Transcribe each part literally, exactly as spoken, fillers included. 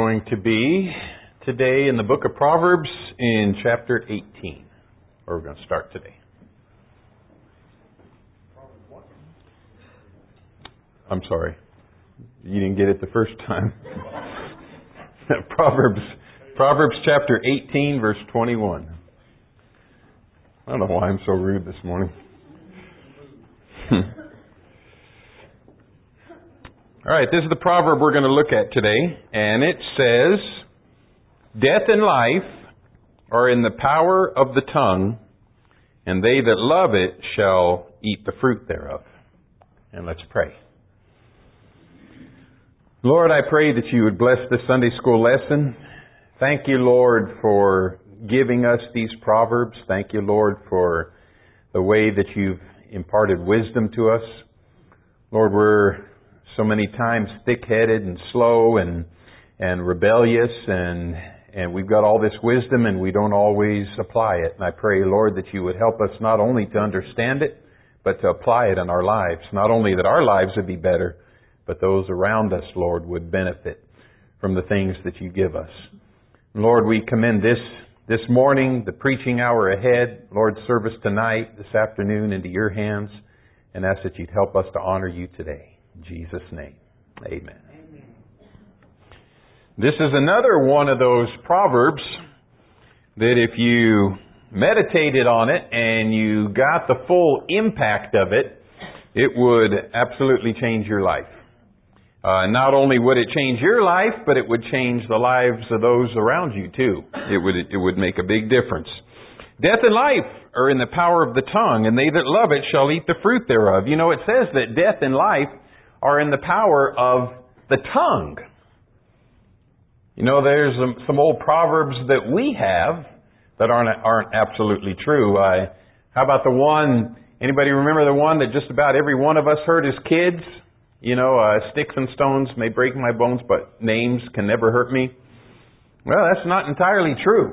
going to be today in the book of Proverbs in chapter eighteen, where we're going to start today. I'm sorry. You didn't get it the first time. Proverbs, Proverbs chapter eighteen, verse twenty-one. I don't know why I'm so rude this morning. All right, this is the proverb we're going to look at today, and it says, "Death and life are in the power of the tongue, and they that love it shall eat the fruit thereof." And let's pray. Lord, I pray that you would bless this Sunday school lesson. Thank you, Lord, for giving us these proverbs. Thank you, Lord, for the way that you've imparted wisdom to us. Lord, we're so many times thick-headed and slow and and rebellious, and and we've got all this wisdom and we don't always apply it. And I pray, Lord, that you would help us not only to understand it, but to apply it in our lives. Not only that our lives would be better, but those around us, Lord, would benefit from the things that you give us. Lord, we commend this this morning, the preaching hour ahead, Lord, service tonight, this afternoon, into your hands, and ask that you'd help us to honor you today. In Jesus' name, amen. Amen. This is another one of those proverbs that if you meditated on it and you got the full impact of it, it would absolutely change your life. Uh, not only would it change your life, but it would change the lives of those around you too. It would it would make a big difference. Death and life are in the power of the tongue, and they that love it shall eat the fruit thereof. You know, it says that death and life are in the power of the tongue. You know, there's some, some old proverbs that we have that aren't aren't absolutely true. Uh, how about the one? Anybody remember the one that just about every one of us heard as kids? You know, uh, sticks and stones may break my bones, but names can never hurt me. Well, that's not entirely true.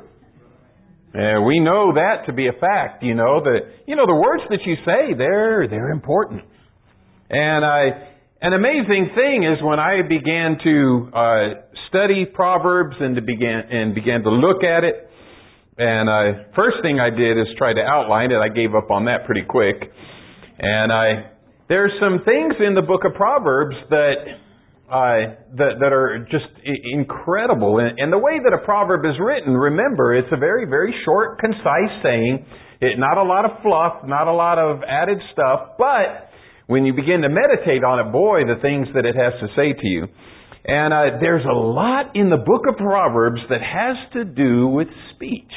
Uh, we know that to be a fact. You know, the you know the words that you say, they're they're important. And I. An amazing thing is when I began to uh, study Proverbs and to began and began to look at it. And uh, first thing I did is try to outline it. I gave up on that pretty quick. And I there's some things in the book of Proverbs that uh, that that are just incredible. And, and the way that a proverb is written, remember, it's a very very short, concise saying. It, not a lot of fluff, not a lot of added stuff, but when you begin to meditate on it, boy, the things that it has to say to you. And uh, there's a lot in the book of Proverbs that has to do with speech,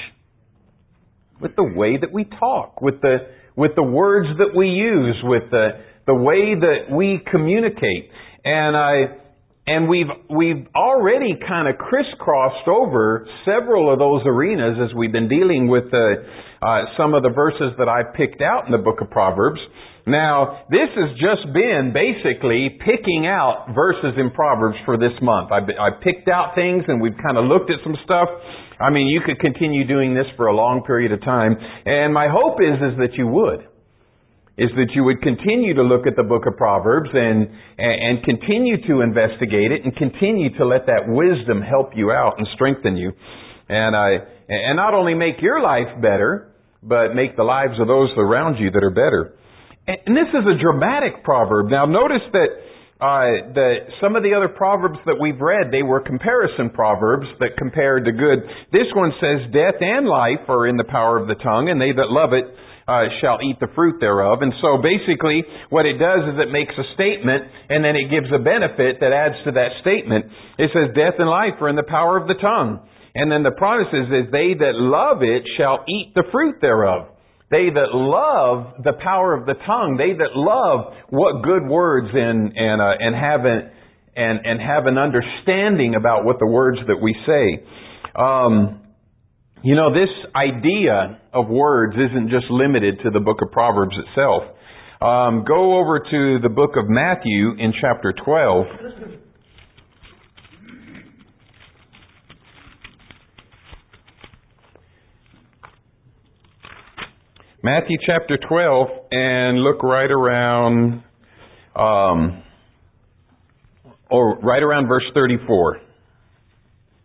with the way that we talk, with the with the words that we use, with the the way that we communicate. And I and we've we've already kind of crisscrossed over several of those arenas as we've been dealing with the, uh, some of the verses that I picked out in the book of Proverbs. Now, this has just been basically picking out verses in Proverbs for this month. I, I picked out things and we've kind of looked at some stuff. I mean, you could continue doing this for a long period of time. And my hope is, is that you would. Is that you would continue to look at the book of Proverbs and, and continue to investigate it and continue to let that wisdom help you out and strengthen you. And, I, and not only make your life better, but make the lives of those around you that are better. And this is a dramatic proverb. Now notice that uh, the, some of the other proverbs that we've read, they were comparison proverbs that compared to good. This one says, "Death and life are in the power of the tongue, and they that love it uh, shall eat the fruit thereof." And so basically what it does is it makes a statement, and then it gives a benefit that adds to that statement. It says, "Death and life are in the power of the tongue." And then the promise is, "They that love it shall eat the fruit thereof." They that love the power of the tongue, they that love what good words and and uh, and have an and and have an understanding about what the words that we say. Um, you know, this idea of words isn't just limited to the book of Proverbs itself. Um, go over to the book of Matthew in chapter twelve. Matthew chapter twelve, and look right around, um, or right around verse thirty-four.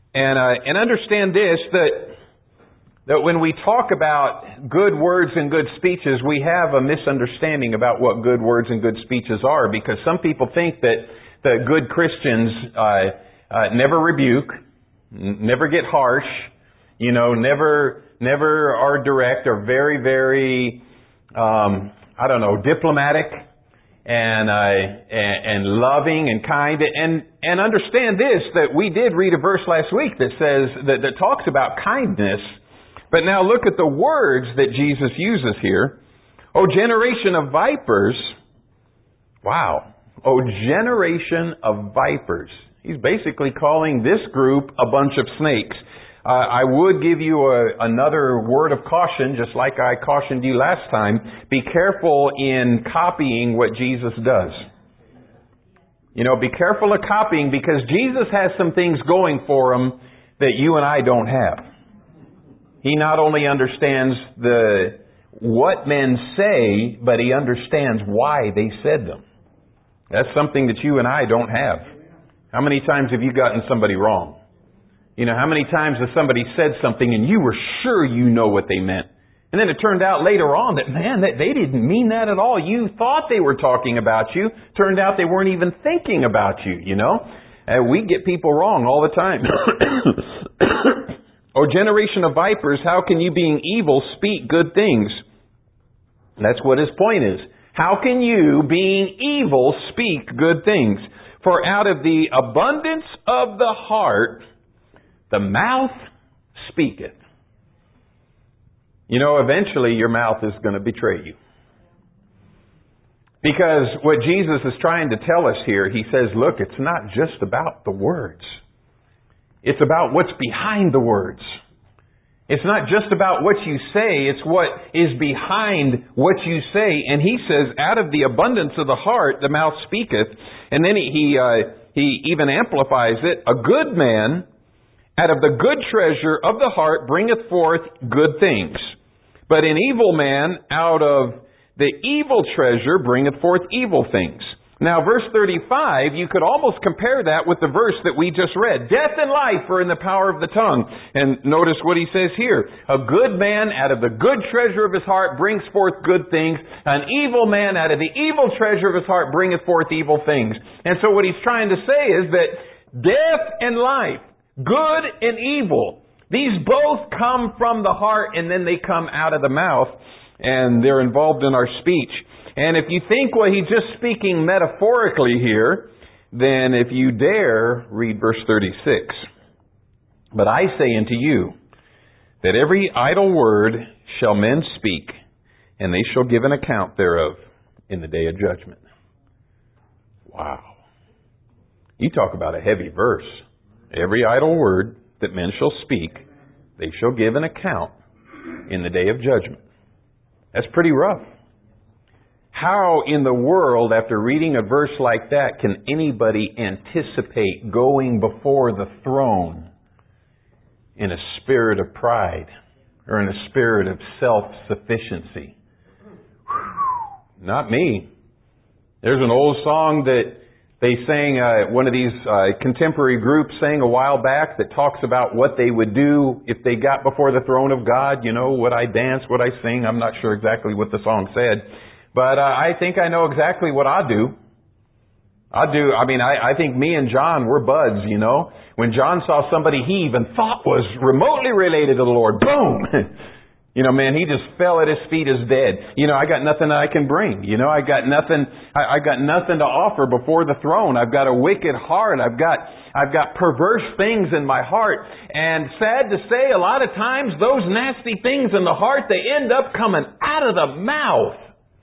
And uh, and understand this, that that when we talk about good words and good speeches, we have a misunderstanding about what good words and good speeches are, because some people think that that good Christians uh, uh, never rebuke, n- never get harsh, you know, never never are direct, or very very um, I don't know, diplomatic and, uh, and and loving and kind. And and understand this, that we did read a verse last week that says that, that talks about kindness. But now look at the words that Jesus uses here. O generation of vipers. Wow. O generation of vipers. He's basically calling this group a bunch of snakes. Uh, I would give you a, another word of caution, just like I cautioned you last time. Be careful in copying what Jesus does. You know, be careful of copying, because Jesus has some things going for him that you and I don't have. He not only understands the what men say, but he understands why they said them. That's something that you and I don't have. How many times have you gotten somebody wrong? You know, how many times has somebody said something and you were sure you know what they meant? And then it turned out later on that, man, that they didn't mean that at all. You thought they were talking about you. Turned out they weren't even thinking about you, you know. Uh, we get people wrong all the time. O generation of vipers, how can you, being evil, speak good things? That's what his point is. How can you, being evil, speak good things? For out of the abundance of the heart, the mouth speaketh. You know, eventually your mouth is going to betray you. Because what Jesus is trying to tell us here, he says, look, it's not just about the words. It's about what's behind the words. It's not just about what you say, it's what is behind what you say. And he says, out of the abundance of the heart, the mouth speaketh. And then he he, uh, he even amplifies it. A good man, out of the good treasure of the heart, bringeth forth good things. But an evil man, out of the evil treasure, bringeth forth evil things. Now, verse thirty-five, you could almost compare that with the verse that we just read. Death and life are in the power of the tongue. And notice what he says here. A good man out of the good treasure of his heart brings forth good things. An evil man out of the evil treasure of his heart bringeth forth evil things. And so what he's trying to say is that death and life, good and evil, these both come from the heart and then they come out of the mouth, and they're involved in our speech. And if you think, well, he's just speaking metaphorically here, then if you dare, read verse thirty-six. But I say unto you, that every idle word shall men speak, and they shall give an account thereof in the day of judgment. Wow. You talk about a heavy verse. Every idle word that men shall speak, they shall give an account in the day of judgment. That's pretty rough. How in the world, after reading a verse like that, can anybody anticipate going before the throne in a spirit of pride or in a spirit of self-sufficiency? Whew, not me. There's an old song that they sang, uh, one of these uh, contemporary groups sang a while back that talks about what they would do if they got before the throne of God. You know, would I dance? Would I sing? I'm not sure exactly what the song said. But uh, I think I know exactly what I do. I do. I mean, I, I think me and John, we're buds, you know. When John saw somebody he even thought was remotely related to the Lord, boom! You know, man, he just fell at his feet as dead. You know, I got nothing I can bring. You know, I got nothing, I, I got nothing to offer before the throne. I've got a wicked heart. I've got, I've got perverse things in my heart. And sad to say, a lot of times those nasty things in the heart, they end up coming out of the mouth.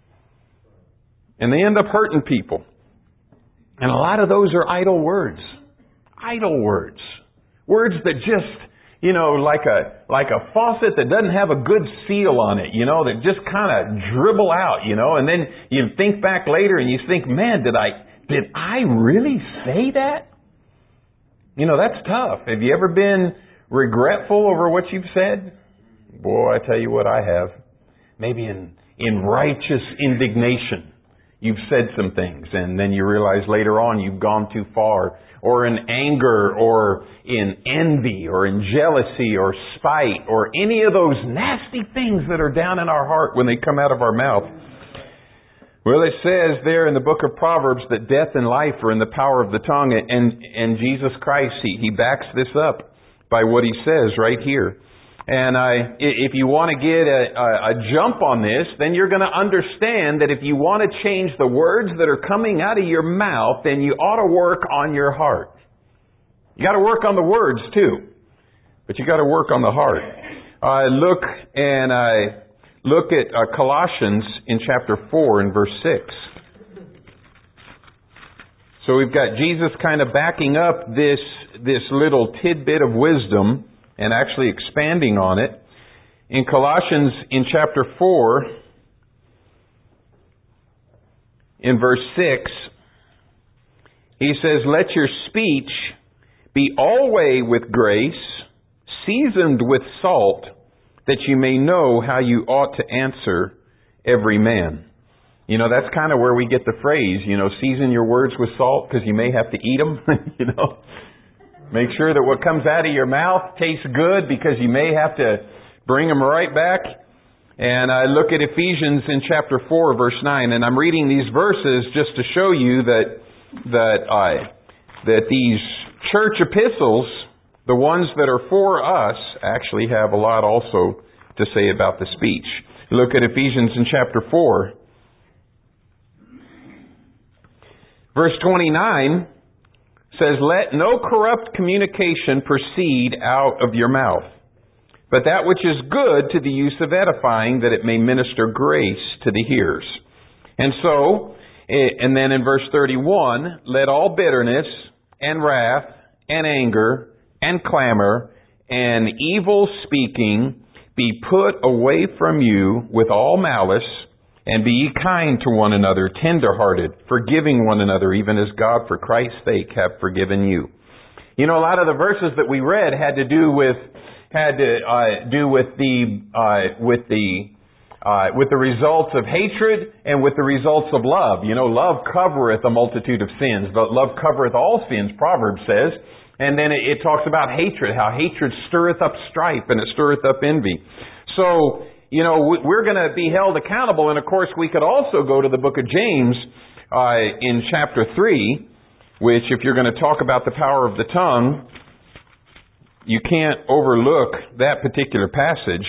And they end up hurting people. And a lot of those are idle words. Idle words. Words that just, you know, like a like a faucet that doesn't have a good seal on it, you know, that just kind of dribble out, you know, and then you think back later and you think, man, did I did I really say that? You know, that's tough. Have you ever been regretful over what you've said? Boy, I tell you what I have. Maybe in, in righteous indignation. you've said some things and then you realize later on you've gone too far, or in anger, or in envy, or in jealousy, or spite, or any of those nasty things that are down in our heart when they come out of our mouth. Well, it says there in the book of Proverbs that death and life are in the power of the tongue, and, and Jesus Christ, he, he backs this up by what He says right here. And I, if you want to get a, a, a jump on this, then you're going to understand that if you want to change the words that are coming out of your mouth, then you ought to work on your heart. You got to work on the words too, but you got to work on the heart. I uh, look and I look at uh, Colossians in chapter four and verse six. So we've got Jesus kind of backing up this this little tidbit of wisdom and actually expanding on it. In Colossians in chapter four, in verse six, he says, "Let your speech be always with grace, seasoned with salt, that you may know how you ought to answer every man." You know, that's kind of where we get the phrase, you know, season your words with salt because you may have to eat them, you know. Make sure that what comes out of your mouth tastes good because you may have to bring them right back. And I look at Ephesians in chapter four, verse nine, and I'm reading these verses just to show you that that I that these church epistles, the ones that are for us, actually have a lot also to say about the speech. Look at Ephesians in chapter four. Verse twenty-nine says, "Let no corrupt communication proceed out of your mouth, but that which is good to the use of edifying, that it may minister grace to the hearers." And so, and then in verse thirty-one, "Let all bitterness and wrath and anger and clamor and evil speaking be put away from you with all malice, and be ye kind to one another, tender-hearted, forgiving one another, even as God for Christ's sake hath forgiven you." You know, a lot of the verses that we read had to do with had to uh, do with the uh, with the uh, with the results of hatred and with the results of love. You know, love covereth a multitude of sins, but love covereth all sins, Proverbs says. And then it, it talks about hatred, how hatred stirreth up strife and it stirreth up envy. So, you know, we're going to be held accountable. And of course, we could also go to the book of James uh, in chapter three, which if you're going to talk about the power of the tongue, you can't overlook that particular passage.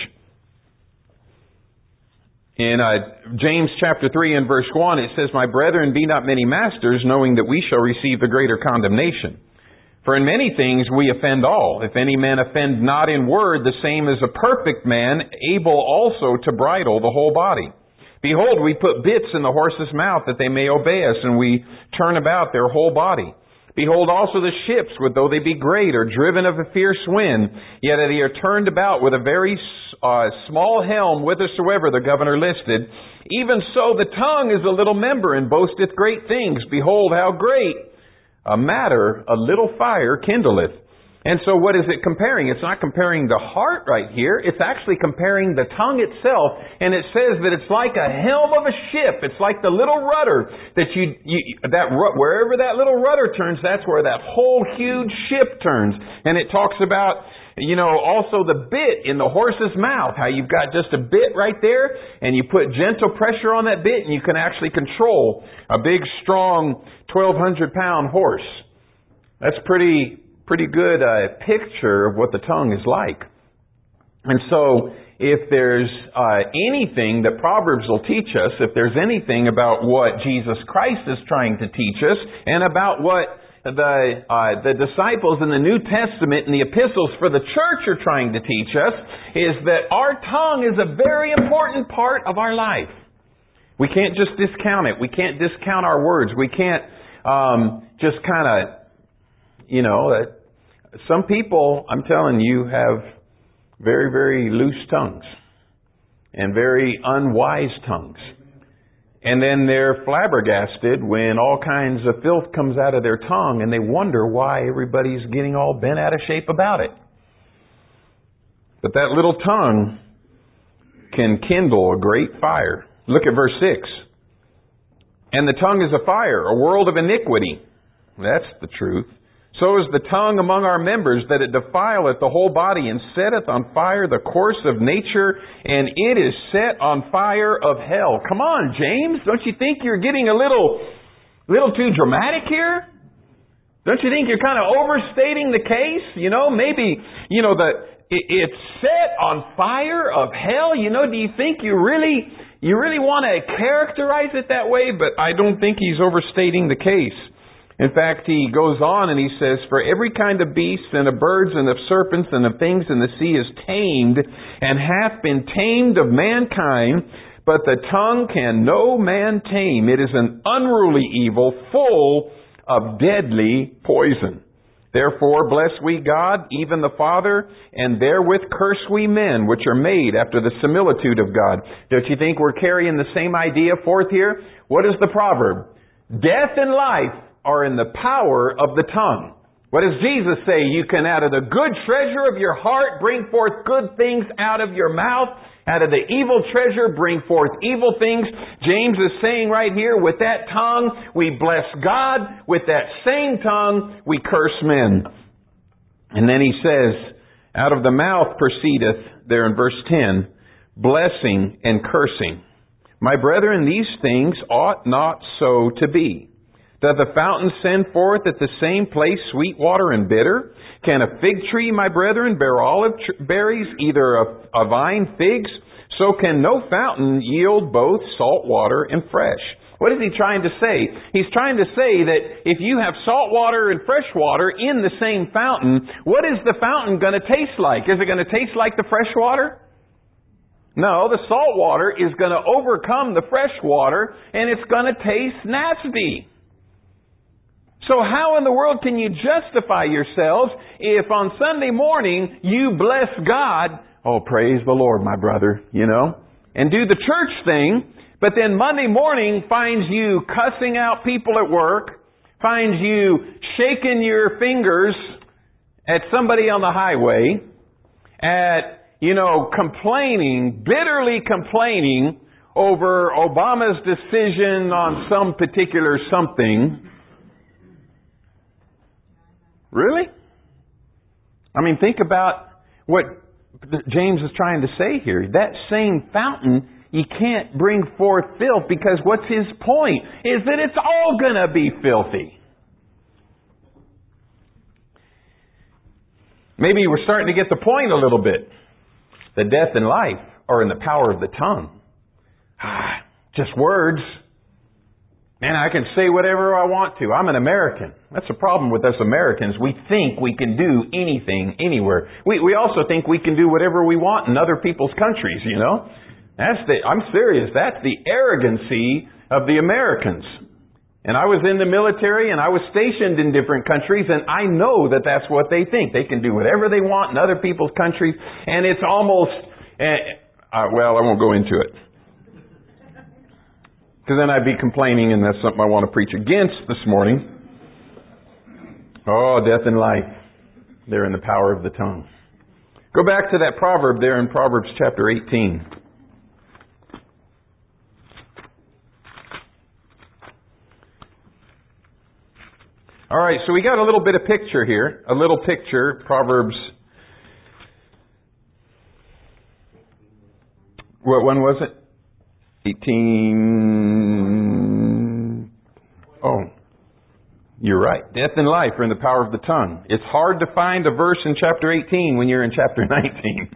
In uh, James chapter three and verse one, it says, "My brethren, be not many masters, knowing that we shall receive the greater condemnation. For in many things we offend all. If any man offend not in word, the same as a perfect man, able also to bridle the whole body. Behold, we put bits in the horse's mouth that they may obey us, and we turn about their whole body. Behold also the ships, though they be great, are driven of a fierce wind, yet they are turned about with a very uh, small helm whithersoever the governor listed. Even so the tongue is a little member, and boasteth great things. Behold, how great a matter a little fire kindleth." And so what is it comparing? It's not comparing the heart right here. It's actually comparing the tongue itself. And it says that it's like a helm of a ship. It's like the little rudder that you, you that wherever that little rudder turns, that's where that whole huge ship turns. And it talks about, you know, also the bit in the horse's mouth, how you've got just a bit right there, and you put gentle pressure on that bit, and you can actually control a big, strong, twelve hundred pound horse. That's pretty, pretty good uh, picture of what the tongue is like. And so, if there's uh, anything that Proverbs will teach us, if there's anything about what Jesus Christ is trying to teach us, and about what the uh, the disciples in the New Testament and the epistles for the church are trying to teach us, is that our tongue is a very important part of our life. We can't just discount it. We can't discount our words. We can't um, just kind of, you know, uh, some people, I'm telling you, have very, very loose tongues and very unwise tongues. And then they're flabbergasted when all kinds of filth comes out of their tongue, and they wonder why everybody's getting all bent out of shape about it. But that little tongue can kindle a great fire. Look at verse six. And the tongue is a fire, a world of iniquity. That's the truth. So is the tongue among our members, that it defileth the whole body, and setteth on fire the course of nature, and it is set on fire of hell. Come on, James. Don't you think you're getting a little, little too dramatic here? Don't you think you're kind of overstating the case? You know, maybe, you know, the it, it's set on fire of hell. You know, do you think you really, you really want to characterize it that way? But I don't think he's overstating the case. In fact, he goes on and he says, for every kind of beast and of birds and of serpents and of things in the sea is tamed and hath been tamed of mankind, but the tongue can no man tame. It is an unruly evil full of deadly poison. Therefore bless we God, even the Father, and therewith curse we men, which are made after the similitude of God. Don't you think we're carrying the same idea forth here? What is the proverb? Death and life are in the power of the tongue. What does Jesus say? You can out of the good treasure of your heart bring forth good things out of your mouth. Out of the evil treasure bring forth evil things. James is saying right here, with that tongue we bless God. With that same tongue we curse men. And then he says, out of the mouth proceedeth, there in verse ten, blessing and cursing. My brethren, these things ought not so to be. Doth the fountain send forth at the same place sweet water and bitter? Can a fig tree, my brethren, bear olive tr- berries, either a, a vine figs? So can no fountain yield both salt water and fresh. What is he trying to say? He's trying to say that if you have salt water and fresh water in the same fountain, what is the fountain going to taste like? Is it going to taste like the fresh water? No, the salt water is going to overcome the fresh water, and it's going to taste nasty. So how in the world can you justify yourselves if on Sunday morning you bless God, oh, praise the Lord, my brother, you know, and do the church thing, but then Monday morning finds you cussing out people at work, finds you shaking your fingers at somebody on the highway, at, you know, complaining, bitterly complaining over Obama's decision on some particular something. Really? I mean, think about what James is trying to say here. That same fountain, you can't bring forth filth, because what's his point? Is that it's all going to be filthy. Maybe we're starting to get the point a little bit. The death and life are in the power of the tongue. Ah, just words. Man, I can say whatever I want to. I'm an American. That's the problem with us Americans. We think we can do anything, anywhere. We we also think we can do whatever we want in other people's countries, you know. That's the, I'm serious, that's the arrogancy of the Americans. And I was in the military and I was stationed in different countries, and I know that that's what they think. They can do whatever they want in other people's countries, and it's almost, uh, uh, well, I won't go into it. Because then I'd be complaining, and that's something I want to preach against this morning. Oh, death and life. They're in the power of the tongue. Go back to that proverb there in Proverbs chapter eighteen. All right, so we got a little bit of picture here. A little picture. Proverbs. What one was it? eighteen. Oh, you're right. Death and life are in the power of the tongue. It's hard to find a verse in chapter eighteen when you're in chapter nineteen.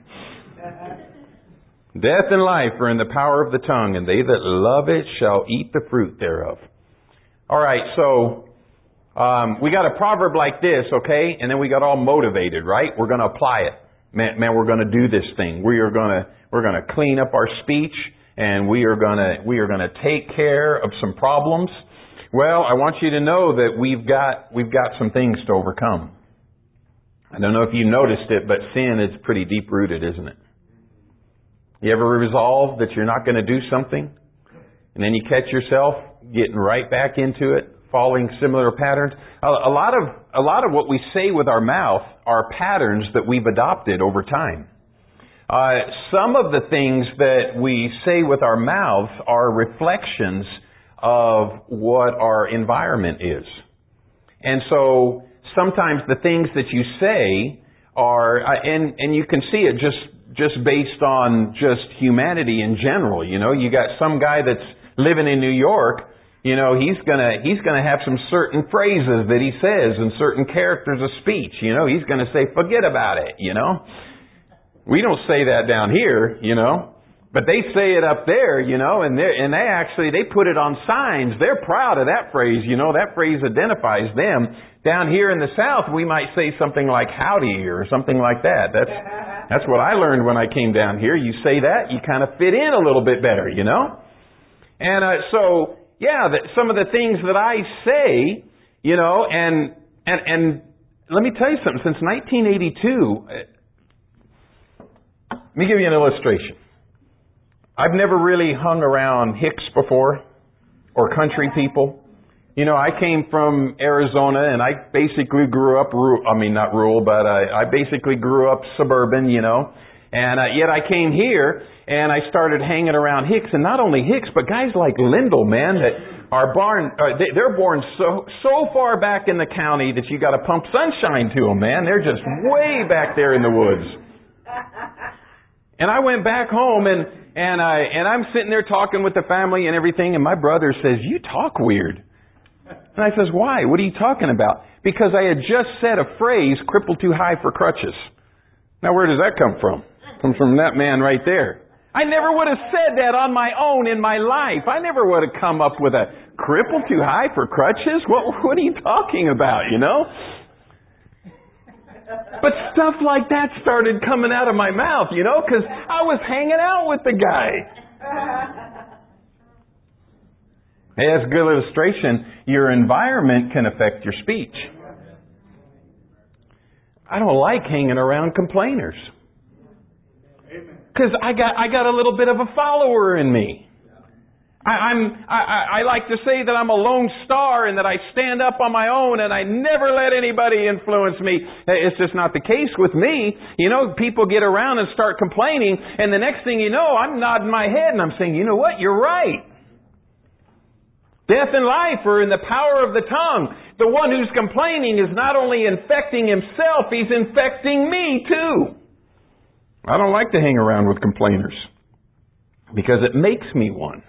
Death and life are in the power of the tongue, and they that love it shall eat the fruit thereof. All right, so um, we got a proverb like this, okay, and then we got all motivated, right? We're going to apply it. Man, man we're going to do this thing. We are going to we're going to clean up our speech. And we are gonna we are gonna take care of some problems. Well, I want you to know that we've got we've got some things to overcome. I don't know if you noticed it, but sin is pretty deep rooted, isn't it? You ever resolve that you're not going to do something, and then you catch yourself getting right back into it, following similar patterns? A, a lot of a lot of what we say with our mouth are patterns that we've adopted over time. Uh, some of the things that we say with our mouths are reflections of what our environment is. And so sometimes the things that you say are, and, and you can see it just, just based on just humanity in general. You know, you got some guy that's living in New York, you know, he's gonna, he's gonna have some certain phrases that he says and certain characters of speech. You know, he's gonna say, forget about it, you know. We don't say that down here, you know. But they say it up there, you know, and they and they actually, they put it on signs. They're proud of that phrase, you know, that phrase identifies them. Down here in the South, we might say something like howdy or something like that. That's, that's what I learned when I came down here. You say that, you kind of fit in a little bit better, you know. And uh, so, yeah, that some of the things that I say, you know, and, and, and let me tell you something, since nineteen eighty-two, let me give you an illustration. I've never really hung around hicks before, or country people. You know, I came from Arizona, and I basically grew up, ru- I mean, not rural, but I, I basically grew up suburban, you know. And uh, yet I came here, and I started hanging around hicks, and not only hicks, but guys like Lindell, man, that are born, uh, they, they're born so so far back in the county that you got to pump sunshine to them, man. They're just way back there in the woods. And I went back home, and And I and I'm sitting there talking with the family and everything, and my brother says, "You talk weird." And I says, "Why? What are you talking about?" Because I had just said a phrase, "crippled too high for crutches." Now, where does that come from? It comes from that man right there. I never would have said that on my own in my life. I never would have come up with a crippled too high for crutches. What What are you talking about? You know. But stuff like that started coming out of my mouth, you know, because I was hanging out with the guy. Hey, that's a good illustration. Your environment can affect your speech. I don't like hanging around complainers. Because I got I got a little bit of a follower in me. I, I'm, I, I like to say that I'm a lone star and that I stand up on my own and I never let anybody influence me. It's just not the case with me. You know, people get around and start complaining, and the next thing you know, I'm nodding my head and I'm saying, you know what, you're right. Death and life are in the power of the tongue. The one who's complaining is not only infecting himself, he's infecting me too. I don't like to hang around with complainers because it makes me one.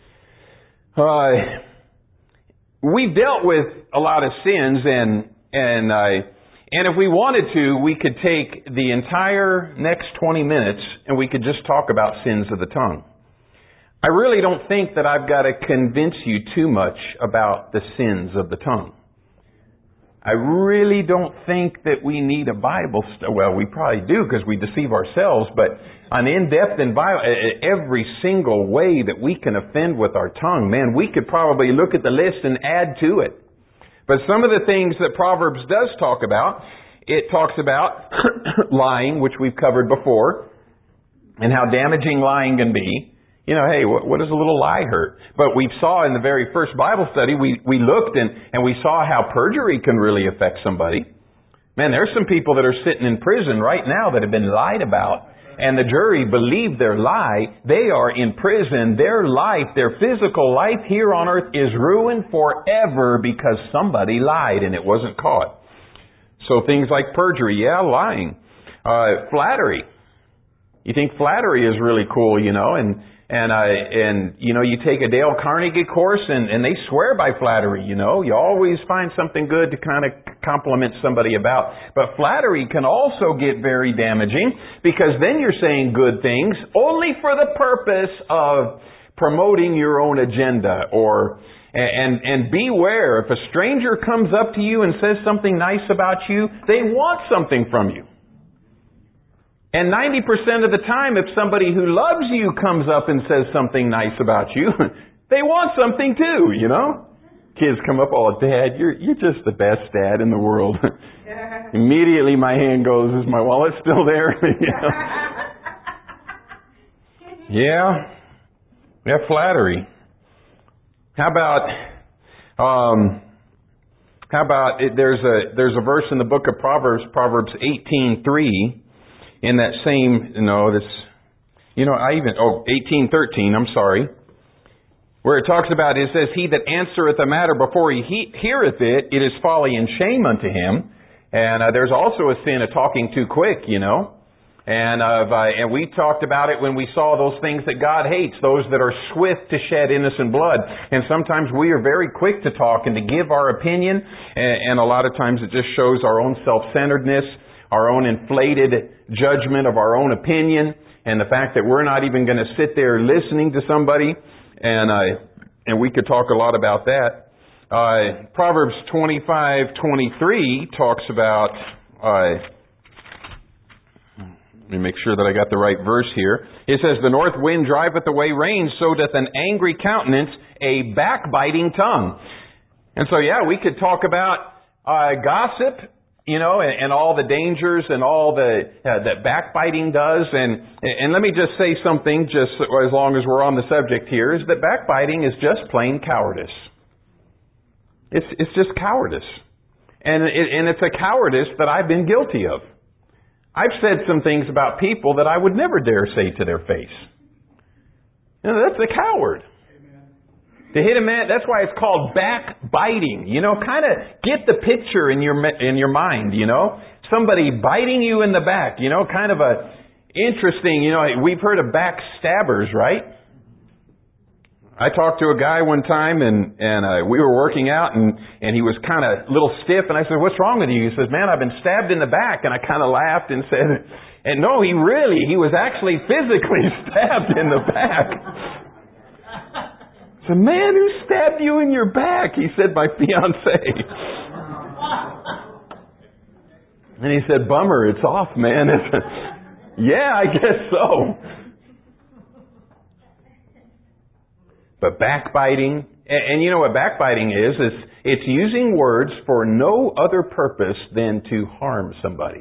Uh, we've dealt with a lot of sins, and and uh, and if we wanted to, we could take the entire next twenty minutes and we could just talk about sins of the tongue. I really don't think that I've got to convince you too much about the sins of the tongue. I really don't think that we need a Bible study. Well, we probably do because we deceive ourselves, but an in-depth and every single way that we can offend with our tongue, man, we could probably look at the list and add to it. But some of the things that Proverbs does talk about, it talks about lying, which we've covered before, and how damaging lying can be. You know, hey, what, what does a little lie hurt? But we saw in the very first Bible study, we, we looked and, and we saw how perjury can really affect somebody. Man, there's some people that are sitting in prison right now that have been lied about. And the jury believed their lie. They are in prison. Their life, their physical life here on earth is ruined forever because somebody lied and it wasn't caught. So things like perjury, yeah, lying. Uh, flattery. You think flattery is really cool, you know, and And, uh, and, you know, you take a Dale Carnegie course and, and they swear by flattery, you know. You always find something good to kind of compliment somebody about. But flattery can also get very damaging because then you're saying good things only for the purpose of promoting your own agenda. Or, and, and beware, if a stranger comes up to you and says something nice about you, they want something from you. And ninety percent of the time, if somebody who loves you comes up and says something nice about you, they want something too, you know? Kids come up, oh, Dad, you're you're just the best dad in the world. Immediately my hand goes, is my wallet still there? You know? Yeah. Yeah, flattery. How about, um, how about, it, there's a there's a verse in the book of Proverbs, Proverbs eighteen three. In that same, no, this, you know, I even, oh, eighteen thirteen, I'm sorry, where it talks about, it says, he that answereth a matter before he, he heareth it, it is folly and shame unto him. And uh, there's also a sin of talking too quick, you know. And uh, and we talked about it when we saw those things that God hates, those that are swift to shed innocent blood. And sometimes we are very quick to talk and to give our opinion, and, and a lot of times it just shows our own self-centeredness, our own inflated judgment of our own opinion, and the fact that we're not even going to sit there listening to somebody. And uh, and we could talk a lot about that. Uh, Proverbs twenty-five twenty-three talks about. Uh, Let me make sure that I got the right verse here. It says, the north wind driveth away rain, so doth an angry countenance a backbiting tongue. And so, yeah, we could talk about uh, gossip, you know, and, and all the dangers and all the uh, that backbiting does. And and let me just say something, just as long as we're on the subject here, is that backbiting is just plain cowardice. It's it's just cowardice, and it, and it's a cowardice that I've been guilty of. I've said some things about people that I would never dare say to their face. You know, that's a coward. Amen. To hit a man, that's why it's called backbiting. You know, kind of get the picture in your in your mind, you know. Somebody biting you in the back, you know, kind of a interesting, you know, we've heard of backstabbers, right? I talked to a guy one time, and and uh, we were working out, and and he was kind of a little stiff, and I said, "What's wrong with you?" He says, "Man, I've been stabbed in the back," and I kind of laughed and said, "And no, he really, he was actually physically stabbed in the back." I said, "Man, who stabbed you in your back?" He said, "My fiance." And he said, "Bummer, it's off, man." Yeah, I guess so. But backbiting, and, and you know what backbiting is, is it's using words for no other purpose than to harm somebody.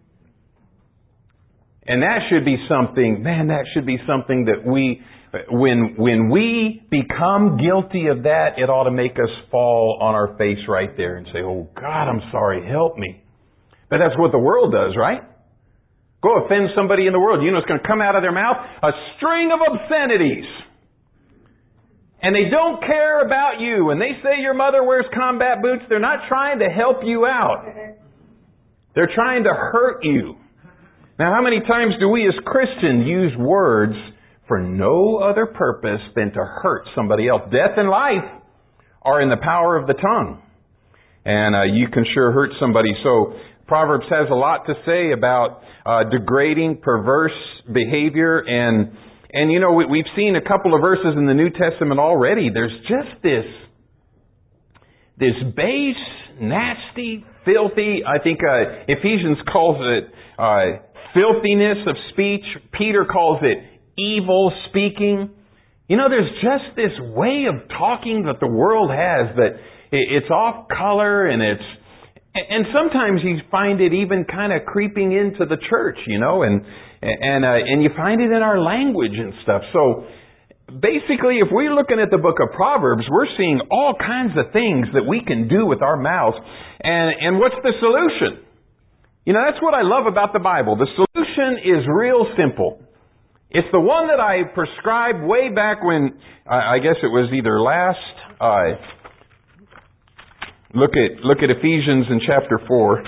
And that should be something, man, that should be something that we, when when we become guilty of that, it ought to make us fall on our face right there and say, "Oh God, I'm sorry, help me." But that's what the world does, right? Go offend somebody in the world. You know it's going to come out of their mouth a string of obscenities. And they don't care about you. When they say your mother wears combat boots, they're not trying to help you out. They're trying to hurt you. Now, how many times do we as Christians use words for no other purpose than to hurt somebody else? Death and life are in the power of the tongue. And uh, you can sure hurt somebody. So Proverbs has a lot to say about uh, degrading, perverse behavior. And And, you know, we, we've seen a couple of verses in the New Testament already. There's just this, this base, nasty, filthy, I think uh, Ephesians calls it uh, filthiness of speech. Peter calls it evil speaking. You know, there's just this way of talking that the world has that it's off color, and it's, and sometimes you find it even kind of creeping into the church, you know, and And uh, and you find it in our language and stuff. So basically, if we're looking at the book of Proverbs, we're seeing all kinds of things that we can do with our mouths. And and what's the solution? You know, that's what I love about the Bible. The solution is real simple. It's the one that I prescribed way back when, uh, I guess it was either last, uh, look at look at Ephesians in chapter four.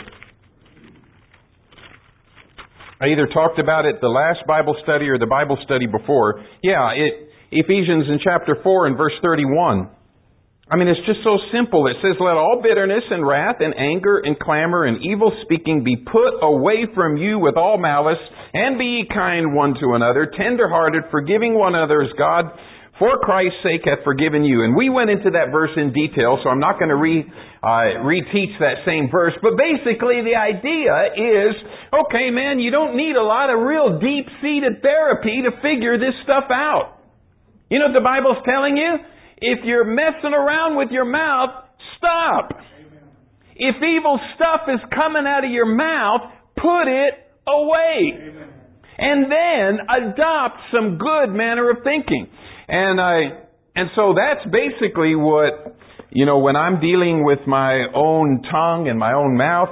I either talked about it the last Bible study or the Bible study before. Yeah, it, Ephesians in chapter four and verse thirty-one. I mean, it's just so simple. It says, "Let all bitterness and wrath and anger and clamor and evil speaking be put away from you with all malice, and be ye kind one to another, tender-hearted, forgiving one another as God for Christ's sake hath forgiven you." And we went into that verse in detail, so I'm not going to re, uh, reteach that same verse. But basically the idea is, okay, man, you don't need a lot of real deep-seated therapy to figure this stuff out. You know what the Bible's telling you? If you're messing around with your mouth, stop. Amen. If evil stuff is coming out of your mouth, put it away. Amen. And then adopt some good manner of thinking. And I, and so that's basically what, you know, when I'm dealing with my own tongue and my own mouth,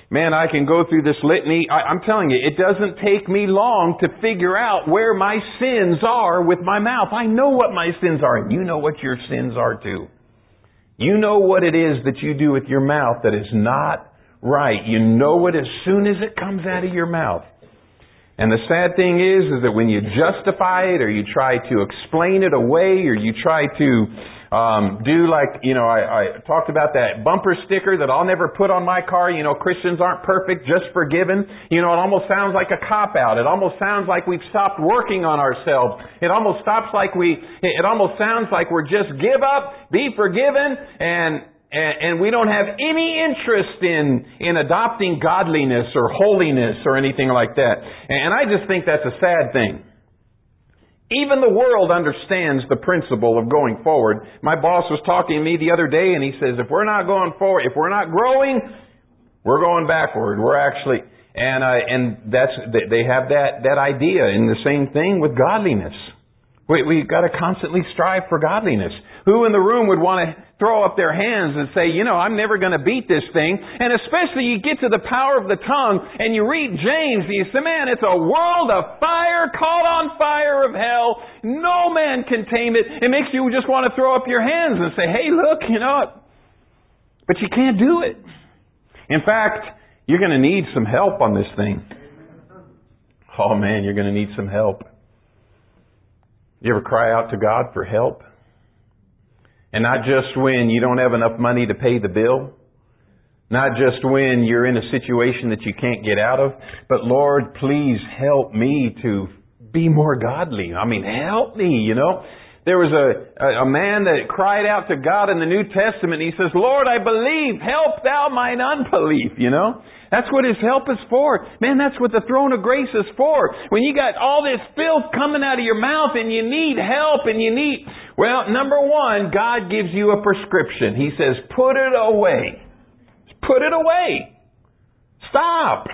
man, I can go through this litany. I, I'm telling you, it doesn't take me long to figure out where my sins are with my mouth. I know what my sins are, and you know what your sins are too. You know what it is that you do with your mouth that is not right. You know it as soon as it comes out of your mouth. And the sad thing is, is that when you justify it or you try to explain it away or you try to um, do like, you know, I, I talked about that bumper sticker that I'll never put on my car. You know, Christians aren't perfect, just forgiven. You know, it almost sounds like a cop-out. It almost sounds like we've stopped working on ourselves. It almost stops like we, it almost sounds like we're just give up, be forgiven, and And we don't have any interest in, in adopting godliness or holiness or anything like that. And I just think that's a sad thing. Even the world understands the principle of going forward. My boss was talking to me the other day and he says, if we're not going forward, if we're not growing, we're going backward. We're actually, and uh, and that's, they have that, that idea. And the same thing with godliness. We, we've got to constantly strive for godliness. Who in the room would want to throw up their hands and say, you know, I'm never going to beat this thing? And especially you get to the power of the tongue and you read James and you say, man, it's a world of fire, caught on fire of hell. No man can tame it. It makes you just want to throw up your hands and say, hey, look, you know, but you can't do it. In fact, you're going to need some help on this thing. Oh man, you're going to need some help. You ever cry out to God for help? And not just when you don't have enough money to pay the bill. Not just when you're in a situation that you can't get out of. But Lord, please help me to be more godly. I mean, help me, you know. There was a, a man that cried out to God in the New Testament. He says, Lord, I believe. Help thou mine unbelief, you know. That's what His help is for. Man, that's what the throne of grace is for. When you got all this filth coming out of your mouth and you need help and you need... Well, number one, God gives you a prescription. He says, put it away. Put it away. Stop.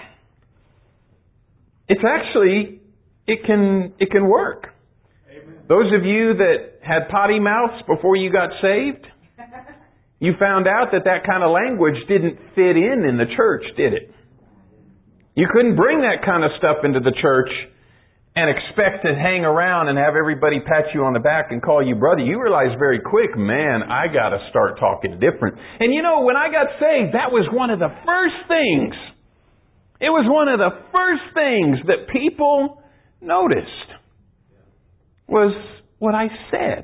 It's actually, it can, it can work. Amen. Those of you that had potty mouths before you got saved, you found out that that kind of language didn't fit in in the church, did it? You couldn't bring that kind of stuff into the church and expect to hang around and have everybody pat you on the back and call you brother. You realize very quick, man, I got to start talking different. And you know, when I got saved, that was one of the first things. It was one of the first things that people noticed was what I said.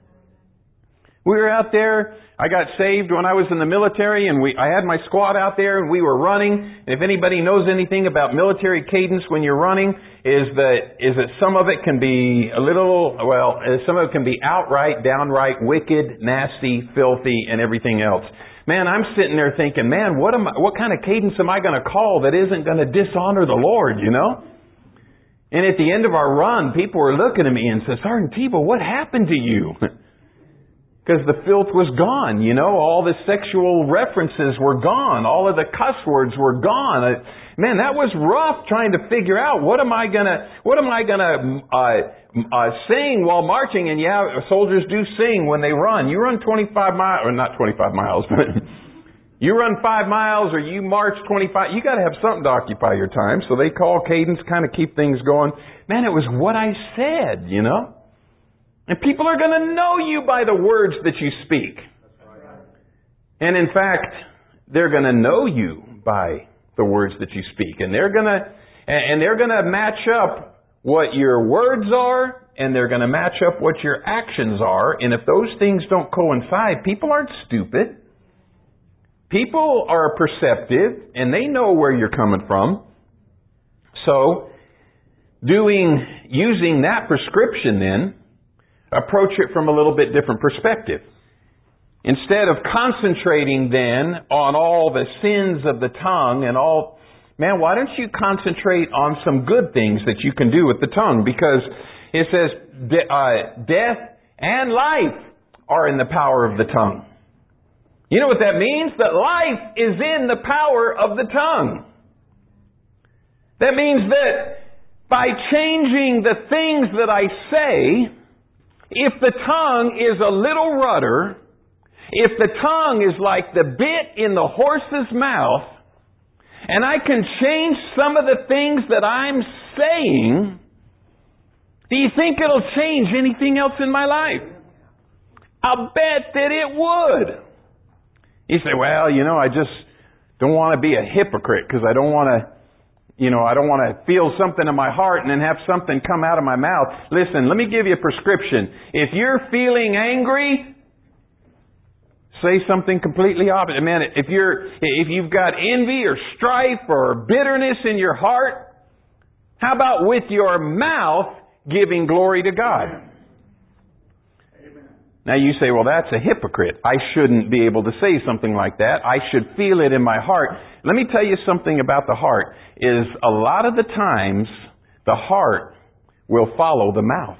We were out there. I got saved when I was in the military, and we I had my squad out there, and we were running. And if anybody knows anything about military cadence when you're running, is that is that some of it can be a little, well, some of it can be outright, downright wicked, nasty, filthy, and everything else. Man, I'm sitting there thinking, man, what am I, what kind of cadence am I going to call that isn't going to dishonor the Lord, you know? And at the end of our run, people were looking at me and said, Sergeant Tebow, what happened to you? Because the filth was gone, you know, all the sexual references were gone, all of the cuss words were gone. Man, that was rough trying to figure out what am I gonna, what am I gonna uh, uh, sing while marching? And yeah, soldiers do sing when they run. You run twenty-five miles, or not twenty-five miles, but you run five miles or you march twenty-five. You got to have something to occupy your time. So they call cadence, kind of keep things going. Man, it was what I said, you know. And people are going to know you by the words that you speak. And in fact, they're going to know you by the words that you speak. And they're going to, and they're going to match up what your words are, and they're going to match up what your actions are. And if those things don't coincide, people aren't stupid. People are perceptive, and they know where you're coming from. So, doing, using that prescription then, approach it from a little bit different perspective. Instead of concentrating then on all the sins of the tongue and all, man, why don't you concentrate on some good things that you can do with the tongue? Because it says de- uh, death and life are in the power of the tongue. You know what that means? That life is in the power of the tongue. That means that by changing the things that I say, if the tongue is a little rudder, if the tongue is like the bit in the horse's mouth, and I can change some of the things that I'm saying, do you think it'll change anything else in my life? I'll bet that it would. You say, well, you know, I just don't want to be a hypocrite because I don't want to, you know, I don't want to feel something in my heart and then have something come out of my mouth. Listen, let me give you a prescription. If you're feeling angry, say something completely opposite. Man, if you're, if you've got envy or strife or bitterness in your heart, how about with your mouth giving glory to God? Now you say, well, that's a hypocrite. I shouldn't be able to say something like that. I should feel it in my heart. Let me tell you something about the heart, is a lot of the times the heart will follow the mouth.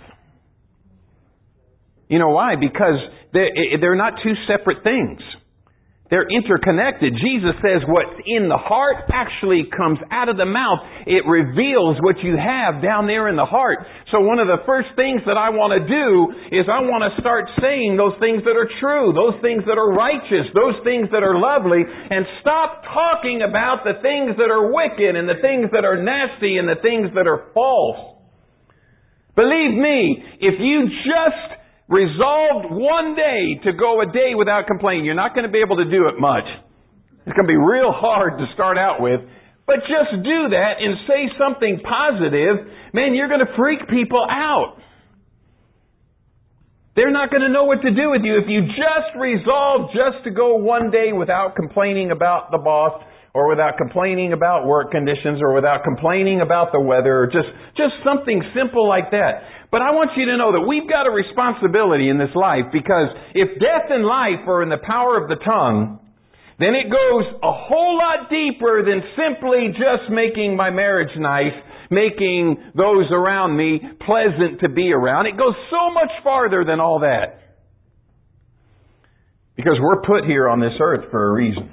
You know why? Because they're, they're not two separate things. They're interconnected. Jesus says what's in the heart actually comes out of the mouth. It reveals what you have down there in the heart. So one of the first things that I want to do is I want to start saying those things that are true, those things that are righteous, those things that are lovely, and stop talking about the things that are wicked and the things that are nasty and the things that are false. Believe me, if you just resolved one day to go a day without complaining, you're not going to be able to do it much. It's going to be real hard to start out with. But just do that and say something positive. Man, you're going to freak people out. They're not going to know what to do with you. If you just resolve just to go one day without complaining about the boss, or without complaining about work conditions, or without complaining about the weather, or just, just something simple like that. But I want you to know that we've got a responsibility in this life, because if death and life are in the power of the tongue, then it goes a whole lot deeper than simply just making my marriage nice, making those around me pleasant to be around. It goes so much farther than all that. Because we're put here on this earth for a reason.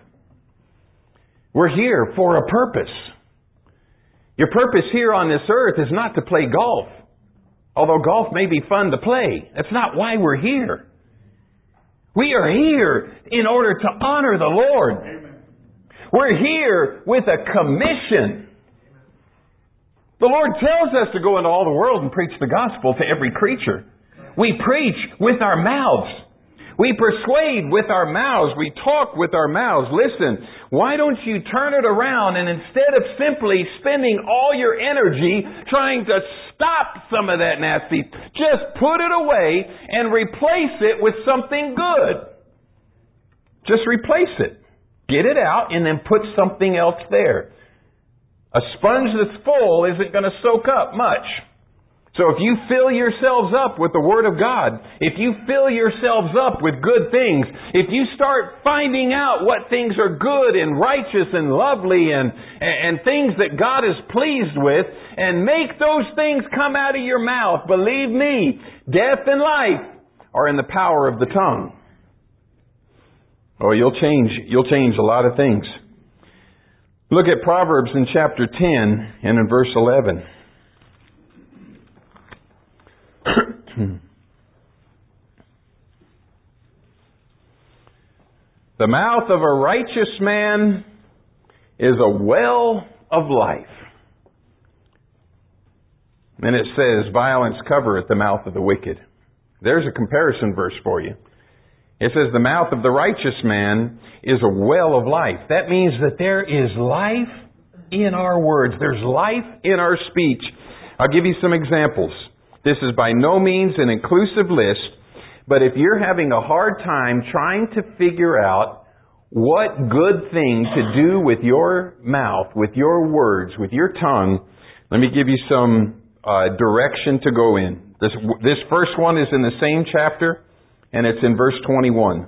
We're here for a purpose. Your purpose here on this earth is not to play golf. Although golf may be fun to play, that's not why we're here. We are here in order to honor the Lord. Amen. We're here with a commission. The Lord tells us to go into all the world and preach the gospel to every creature. We preach with our mouths. We persuade with our mouths. We talk with our mouths. Listen, why don't you turn it around and instead of simply spending all your energy trying to stop some of that nasty, just put it away and replace it with something good. Just replace it. Get it out and then put something else there. A sponge that's full isn't going to soak up much. So if you fill yourselves up with the Word of God, if you fill yourselves up with good things, if you start finding out what things are good and righteous and lovely and, and things that God is pleased with, and make those things come out of your mouth, believe me, death and life are in the power of the tongue. Oh, you'll change, you'll change a lot of things. Look at Proverbs in chapter ten and in verse eleven. The mouth of a righteous man is a well of life. And it says, violence covereth the mouth of the wicked. There's a comparison verse for you. It says, the mouth of the righteous man is a well of life. That means that there is life in our words. There's life in our speech. I'll give you some examples. This is by no means an inclusive list, but if you're having a hard time trying to figure out what good thing to do with your mouth, with your words, with your tongue, let me give you some uh, direction to go in. This, this first one is in the same chapter, and it's in verse twenty-one.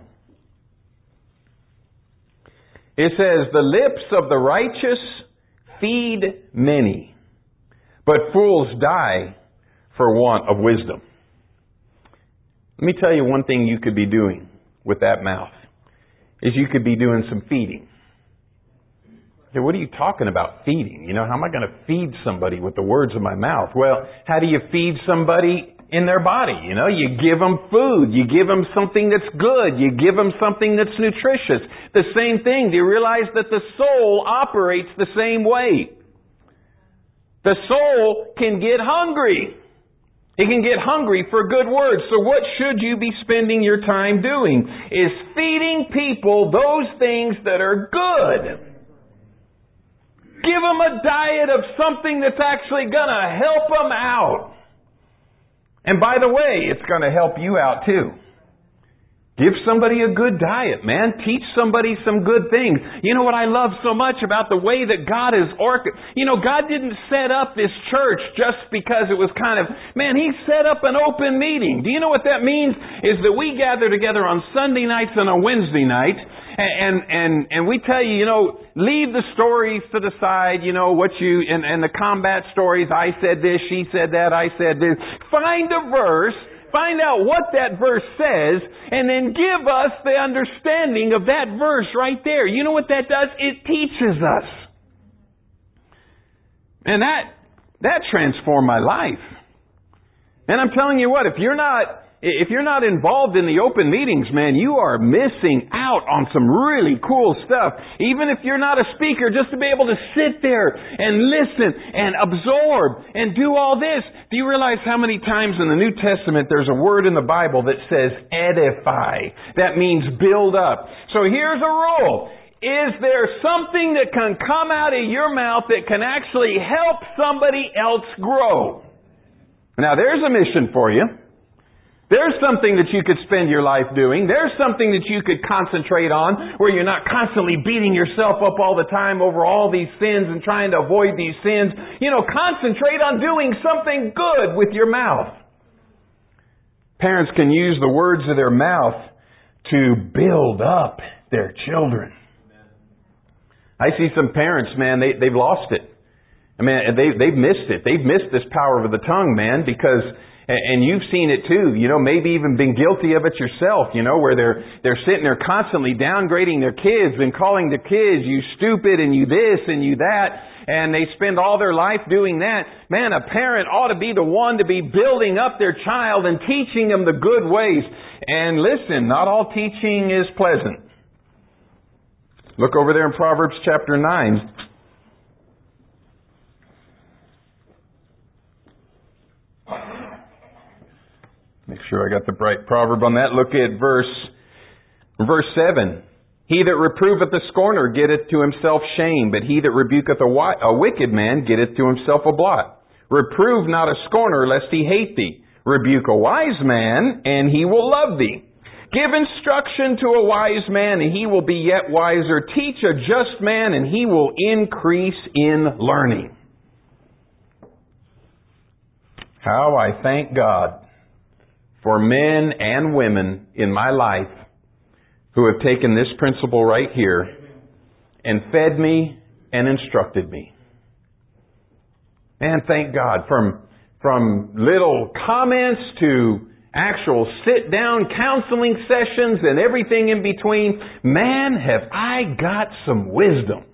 It says, the lips of the righteous feed many, but fools die for want of wisdom. Let me tell you one thing you could be doing with that mouth, is you could be doing some feeding. Hey, what are you talking about, feeding? You know, how am I going to feed somebody with the words of my mouth? Well, how do you feed somebody in their body. You know, you give them food. You give them something that's good. You give them something that's nutritious. The same thing. Do you realize that the soul operates the same way? The soul can get hungry. It can get hungry for good words. So what should you be spending your time doing? Is feeding people those things that are good. Give them a diet of something that's actually going to help them out. And by the way, it's going to help you out too. Give somebody a good diet, man. Teach somebody some good things. You know what I love so much about the way that God is orchestrated? You know, God didn't set up this church just because it was kind of, man, He set up an open meeting. Do you know what that means? Is that we gather together on Sunday nights and on Wednesday nights, and and and we tell you, you know, leave the stories to the side, you know, what you, and, and the combat stories, I said this, she said that, I said this. Find a verse, find out what that verse says, and then give us the understanding of that verse right there. You know what that does? It teaches us. And that, that transformed my life. And I'm telling you what, if you're not, If you're not involved in the open meetings, man, you are missing out on some really cool stuff. Even if you're not a speaker, just to be able to sit there and listen and absorb and do all this. Do you realize how many times in the New Testament there's a word in the Bible that says edify? That means build up. So here's a rule. Is there something that can come out of your mouth that can actually help somebody else grow? Now there's a mission for you. There's something that you could spend your life doing. There's something that you could concentrate on where you're not constantly beating yourself up all the time over all these sins and trying to avoid these sins. You know, concentrate on doing something good with your mouth. Parents can use the words of their mouth to build up their children. I see some parents, man, they, they've lost it. I mean, they, they've missed it. They've missed this power of the tongue, man, because... And you've seen it too, you know, maybe even been guilty of it yourself, you know, where they're they're sitting there constantly downgrading their kids and calling their kids, you stupid and you this and you that, and they spend all their life doing that. Man, a parent ought to be the one to be building up their child and teaching them the good ways. And listen, not all teaching is pleasant. Look over there in Proverbs chapter nine. Make sure I got the right proverb on that. Look at verse verse seven. He that reproveth a scorner getteth to himself shame, but he that rebuketh a, wi- a wicked man getteth to himself a blot. Reprove not a scorner, lest he hate thee. Rebuke a wise man, and he will love thee. Give instruction to a wise man, and he will be yet wiser. Teach a just man, and he will increase in learning. How I thank God for men and women in my life who have taken this principle right here and fed me and instructed me. And thank God, from, from little comments to actual sit-down counseling sessions and everything in between, man, have I got some wisdom.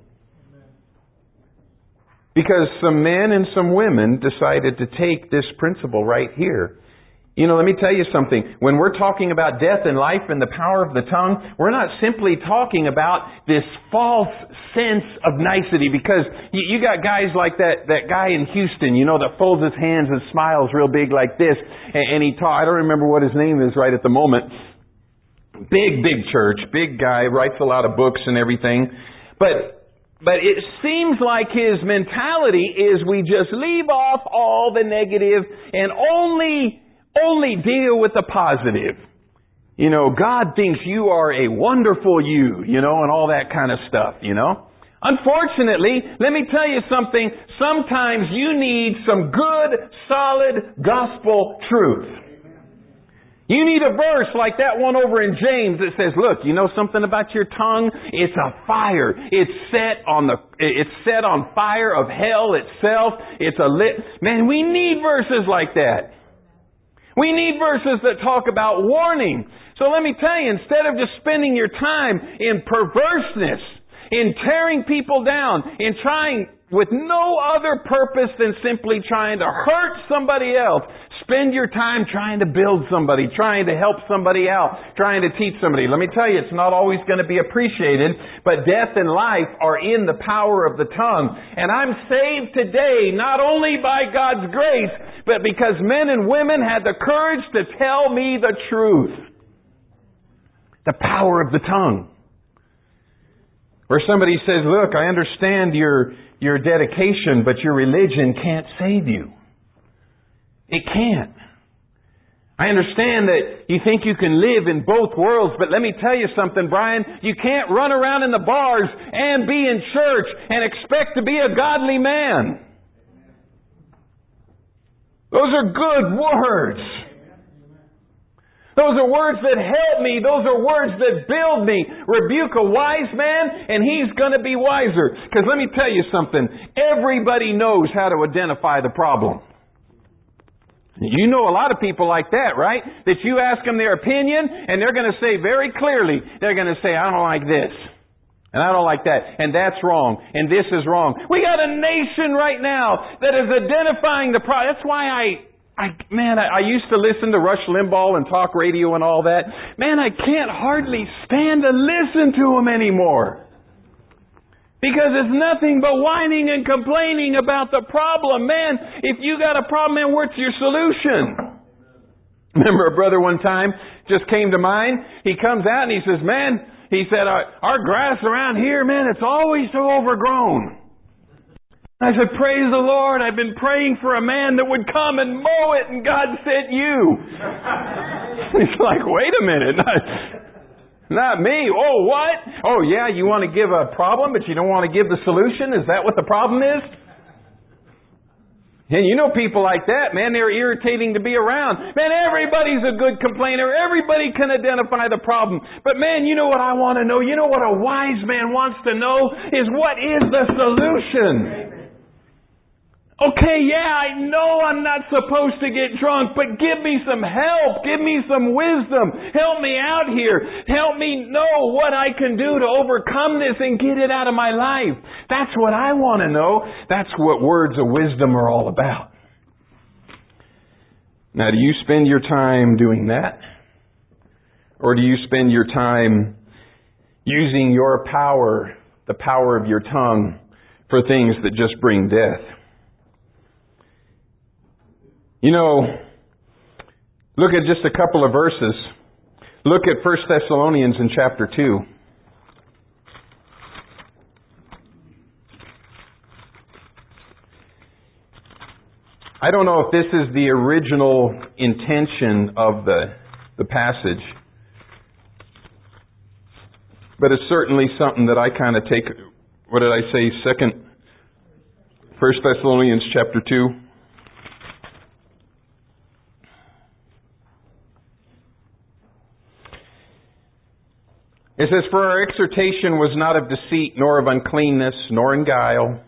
Because some men and some women decided to take this principle right here. You know, let me tell you something. When we're talking about death and life and the power of the tongue, we're not simply talking about this false sense of nicety, because you, you got guys like that, that guy in Houston, you know, that folds his hands and smiles real big like this, and, and he talks, I don't remember what his name is right at the moment. Big, big church, big guy, writes a lot of books and everything. But But it seems like his mentality is we just leave off all the negative and only only deal with the positive. You know, God thinks you are a wonderful you, you know, and all that kind of stuff, you know. Unfortunately, let me tell you something. Sometimes you need some good, solid gospel truth. You need a verse like that one over in James that says, look, you know something about your tongue? It's a fire. It's set on the, it's set on fire of hell itself. It's a lit, man, we need verses like that. We need verses that talk about warning. So let me tell you, instead of just spending your time in perverseness, in tearing people down, in trying with no other purpose than simply trying to hurt somebody else, spend your time trying to build somebody, trying to help somebody out, trying to teach somebody. Let me tell you, it's not always going to be appreciated, but death and life are in the power of the tongue. And I'm saved today not only by God's grace, but because men and women had the courage to tell me the truth. The power of the tongue. Where somebody says, look, I understand your, your dedication, but your religion can't save you. It can't. I understand that you think you can live in both worlds, but let me tell you something, Brian. You can't run around in the bars and be in church and expect to be a godly man. Those are good words. Those are words that help me. Those are words that build me. Rebuke a wise man and he's going to be wiser. Because let me tell you something. Everybody knows how to identify the problem. You know a lot of people like that, right? That you ask them their opinion and they're going to say very clearly, they're going to say, I don't like this. And I don't like that. And that's wrong. And this is wrong. We got a nation right now that is identifying the problem. That's why I... I, man, I, I used to listen to Rush Limbaugh and talk radio and all that. Man, I can't hardly stand to listen to him anymore. Because it's nothing but whining and complaining about the problem. Man, if you got a problem, man, what's your solution? Remember a brother one time just came to mind. He comes out and he says, man, he said, our, our grass around here, man, it's always so overgrown. I said, praise the Lord, I've been praying for a man that would come and mow it, and God sent you. He's like, wait a minute. Not, not me. Oh, what? Oh, yeah, you want to give a problem, but you don't want to give the solution? Is that what the problem is? And you know people like that, man, they're irritating to be around. Man, everybody's a good complainer. Everybody can identify the problem. But man, you know what I want to know? You know what a wise man wants to know? Is what is the solution? Okay, yeah, I know I'm not supposed to get drunk, but give me some help. Give me some wisdom. Help me out here. Help me know what I can do to overcome this and get it out of my life. That's what I want to know. That's what words of wisdom are all about. Now, do you spend your time doing that? Or do you spend your time using your power, the power of your tongue, for things that just bring death? You know, look at just a couple of verses. Look at First Thessalonians in chapter two. I don't know if this is the original intention of the, the passage, but it's certainly something that I kind of take, what did I say, second, First Thessalonians chapter two. It says, for our exhortation was not of deceit, nor of uncleanness, nor in guile.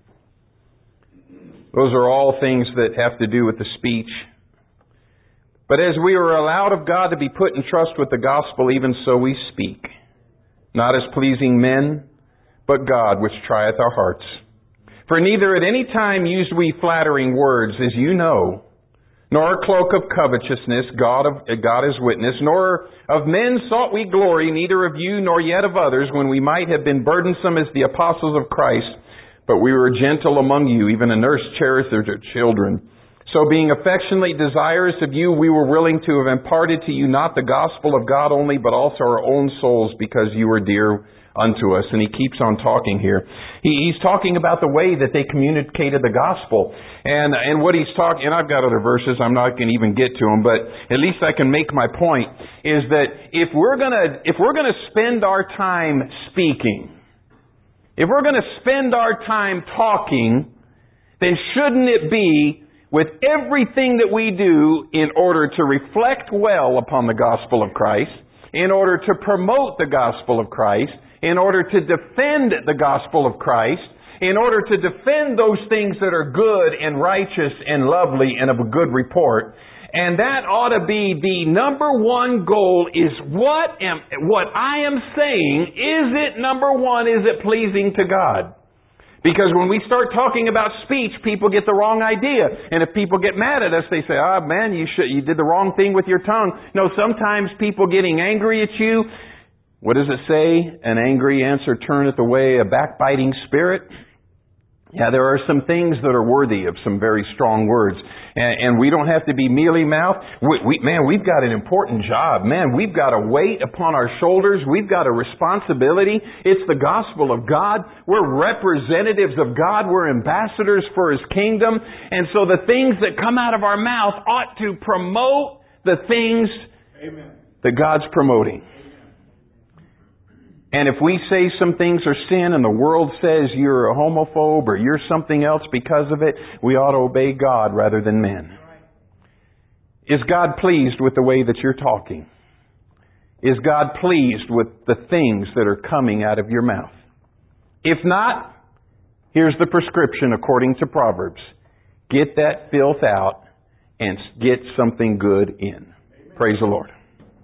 Those are all things that have to do with the speech. But as we were allowed of God to be put in trust with the gospel, even so we speak. Not as pleasing men, but God which trieth our hearts. For neither at any time used we flattering words, as you know, nor a cloak of covetousness, God of God is witness, nor of men sought we glory, neither of you nor yet of others, when we might have been burdensome as the apostles of Christ, but we were gentle among you, even a nurse cherisheth her children. So being affectionately desirous of you, we were willing to have imparted to you not the gospel of God only, but also our own souls, because you were dear unto us. And he keeps on talking here. He, he's talking about the way that they communicated the gospel. And and what he's talking, and I've got other verses, I'm not going to even get to them, but at least I can make my point, is that if we're going to, if we're going to spend our time speaking, if we're going to spend our time talking, then shouldn't it be with everything that we do in order to reflect well upon the gospel of Christ, in order to promote the gospel of Christ, in order to defend the gospel of Christ, in order to defend those things that are good and righteous and lovely and of a good report. And that ought to be the number one goal, is what am, what I am saying, is it number one, is it pleasing to God? Because when we start talking about speech, people get the wrong idea. And if people get mad at us, they say, "Ah, man, you should, you did the wrong thing with your tongue." No, sometimes people getting angry at you, what does it say? An angry answer turneth away a backbiting spirit. Yeah, there are some things that are worthy of some very strong words. And, and we don't have to be mealy-mouthed. We, we, man, we've got an important job. Man, we've got a weight upon our shoulders. We've got a responsibility. It's the gospel of God. We're representatives of God. We're ambassadors for His kingdom. And so the things that come out of our mouth ought to promote the things Amen. That God's promoting. And if we say some things are sin and the world says you're a homophobe or you're something else because of it, we ought to obey God rather than men. Is God pleased with the way that you're talking? Is God pleased with the things that are coming out of your mouth? If not, here's the prescription according to Proverbs. Get that filth out and get something good in. Praise the Lord.